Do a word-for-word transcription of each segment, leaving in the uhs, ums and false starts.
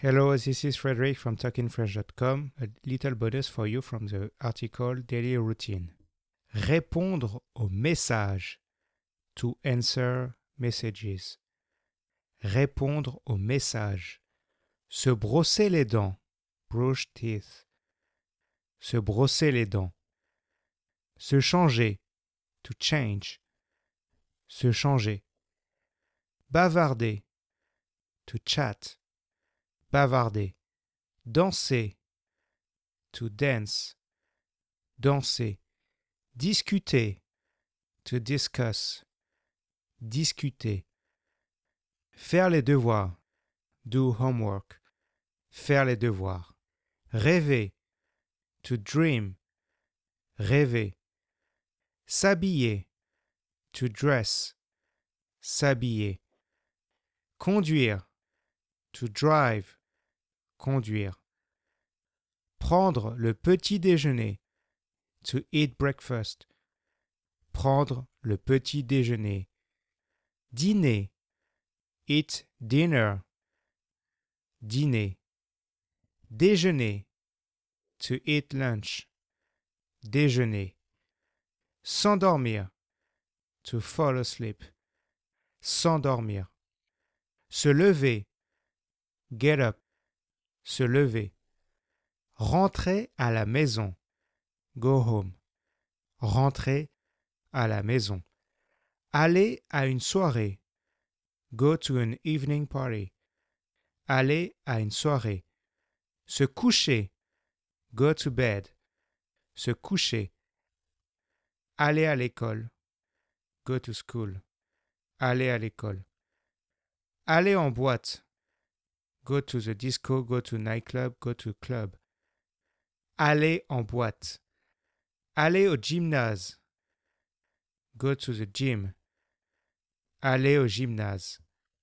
Hello, this is Frederick from talking french dot com. A little bonus for you from the article Daily Routine. Répondre aux messages. To answer messages. Répondre aux messages. Se brosser les dents. Brush teeth. Se brosser les dents. Se changer. To change. Se changer. Bavarder. To chat. Bavarder. Danser. To dance. Danser. Discuter. To discuss. Discuter. Faire les devoirs. Do homework. Faire les devoirs. Rêver. To dream. Rêver. S'habiller. To dress. S'habiller. Conduire. To drive. Conduire. Prendre le petit déjeuner. To eat breakfast. Prendre le petit déjeuner. Dîner. Eat dinner. Dîner. Déjeuner. To eat lunch. Déjeuner. S'endormir. To fall asleep. S'endormir. Se lever. Get up. Se lever. Rentrer à la maison. Go home. Rentrer à la maison. Aller à une soirée. Go to an evening party. Aller à une soirée. Se coucher. Go to bed. Se coucher. Aller à l'école. Go to school. Aller à l'école. Aller en boîte. Go to the disco, go to nightclub, go to club. Aller en boîte. Aller au gymnase. Go to the gym. Aller au gymnase.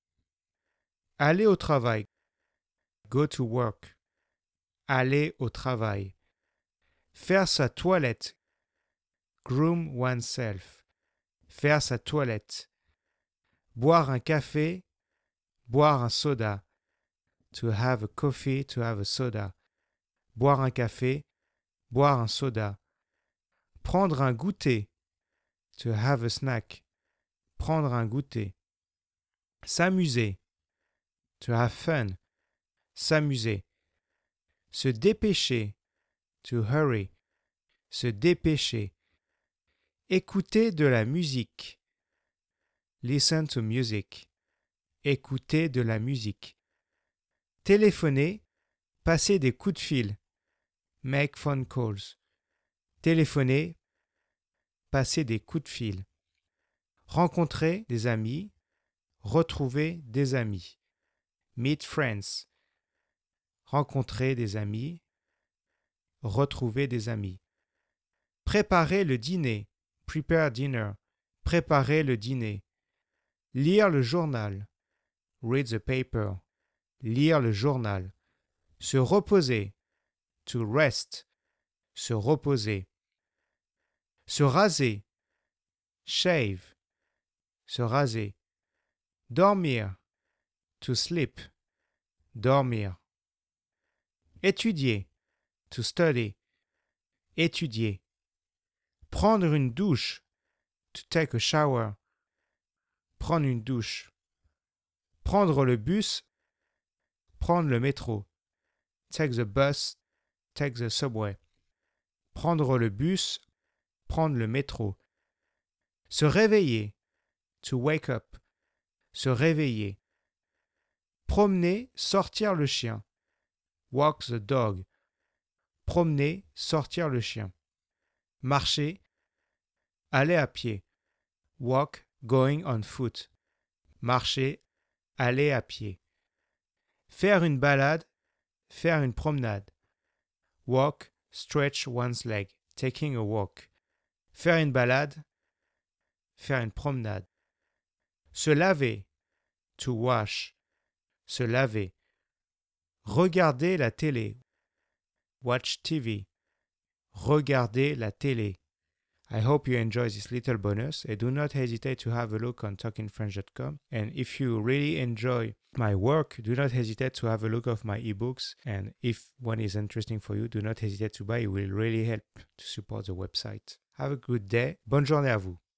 Aller au travail. Go to work. Aller au travail. Faire sa toilette. Groom oneself. Faire sa toilette. Boire un café. Boire un soda. To have a coffee, to have a soda. Boire un café. Boire un soda. Prendre un goûter. To have a snack. Prendre un goûter. S'amuser. To have fun. S'amuser. Se dépêcher. To hurry. Se dépêcher. Écouter de la musique. Listen to music. Écouter de la musique. Téléphoner. Passer des coups de fil. Make phone calls. Téléphoner. Passer des coups de fil. Rencontrer des amis. Retrouver des amis. Meet friends. Rencontrer des amis. Retrouver des amis. Préparer le dîner. Prepare dinner. Préparer le dîner. Lire le journal. Read the paper. Lire le journal. Se reposer. To rest. Se reposer. Se raser. Shave. Se raser. Dormir. To sleep. Dormir. Étudier. To study. Étudier. Prendre une douche. To take a shower. Prendre une douche. Prendre le bus. Prendre le métro. Take the bus. Take the subway. Prendre le bus. Prendre le métro. Se réveiller. To wake up. Se réveiller. Promener, sortir le chien. Walk the dog. Promener, sortir le chien. Marcher. Aller à pied. Walk, going on foot. Marcher, aller à pied. Faire une balade. Faire une promenade. Walk, stretch one's leg. Taking a walk. Faire une balade. Faire une promenade. Se laver. To wash. Se laver. Regarder la télé. Watch T V. Regarder la télé. I hope you enjoy this little bonus and do not hesitate to have a look on talking french dot com. And if you really enjoy my work, do not hesitate to have a look of my ebooks. And if one is interesting for you, do not hesitate to buy. It will really help to support the website. Have a good day. Bonne journée à vous.